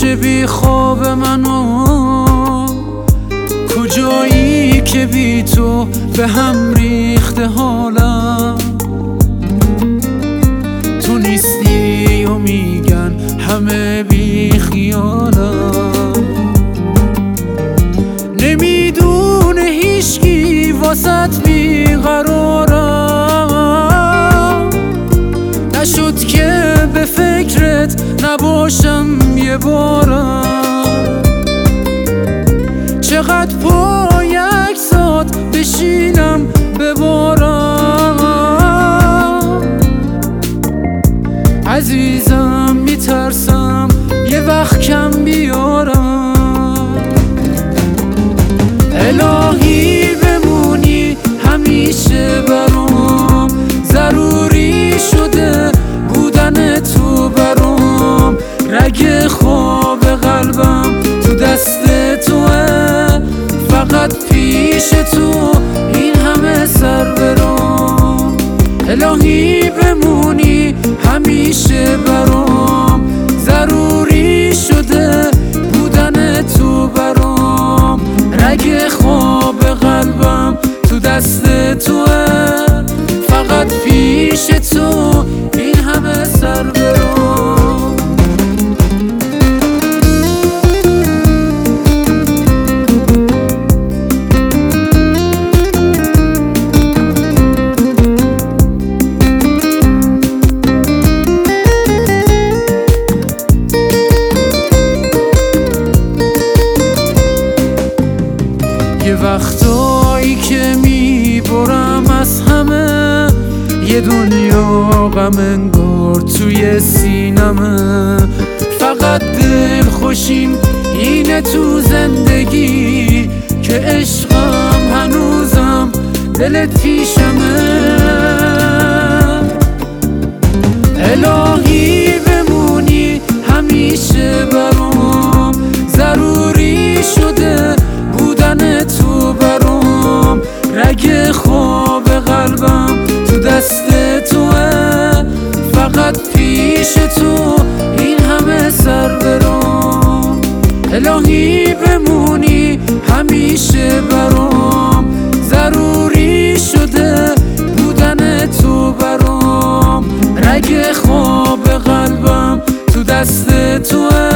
میشه بی خواب منو؟ کجایی که بی تو به هم ریخته حالم؟ تو نیستی و میگن همه بی خیالم. نمیدونه هیچکی واسط بیقرارم. نشد که به فکرت نباشم یه بارم. چقدر پای عکسات بشینم ببارم. عزیزم میترسم یه وقت کم بیارم. الهی بمونی همیشه برام. ضروری شده بودن تو برام. رگ خواب قلبم تو دست توه. فقط پیش تو این همه سر برام. الهی بمونی همیشه برام. ضروری شده بودن تو برام. رگ خواب قلبم تو دست توه. فقط پیش تو این همه سر برام. یه وقتایی که میبرم از همه. یه دنیا غم انگار توی سینمه. فقط دل خوشیم اینه تو زندگی که عشقم هنوزم دلت پیشمه. الهی بمونی همیشه برام. ضروری شده بودن تو برام. رگ خواب قلبم تو دست توه. فقط پیش تو این همه سر برام. الهی بمونی همیشه برام. ضروری شده بودن تو برام. رگ خواب قلبم تو دست توه.